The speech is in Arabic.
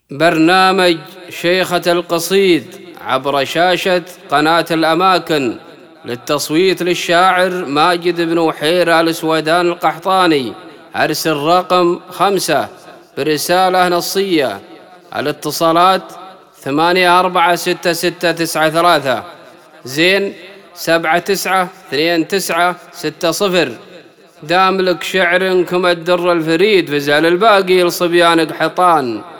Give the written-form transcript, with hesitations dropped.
برنامج شيخة القصيد عبر شاشة قناة الأماكن للتصويت للشاعر ماجد بن وحير آل سويدان القحطاني. أرسل رقم 5 برسالة نصية. الاتصالات 846693 زين 792960. دام لك شعر كما الدر الفريد، فزال الباقي لصبيان قحطان.